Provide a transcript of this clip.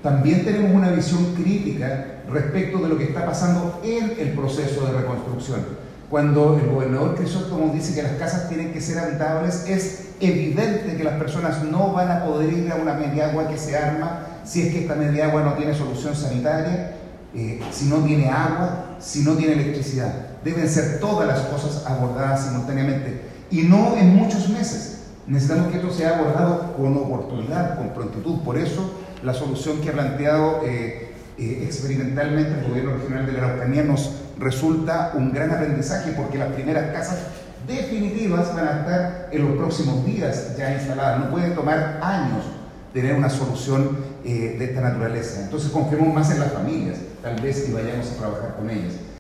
también tenemos una visión crítica respecto de lo que está pasando en el proceso de reconstrucción. Cuando el gobernador Crisóstomo dice que las casas tienen que ser habitables, es evidente que las personas no van a poder ir a una mediagua que se arma si es que esta mediagua no tiene solución sanitaria, si no tiene agua, si no tiene electricidad. Deben ser todas las cosas abordadas simultáneamente y no en muchos meses. Necesitamos que esto sea abordado con oportunidad, con prontitud. Por eso la solución que ha planteado experimentalmente el gobierno regional de la Araucanía nos resulta un gran aprendizaje, porque las primeras casas definitivas van a estar en los próximos días ya instaladas. No puede tomar años tener una solución de esta naturaleza. Entonces confiemos más en las familias, tal vez, y vayamos a trabajar con ellas.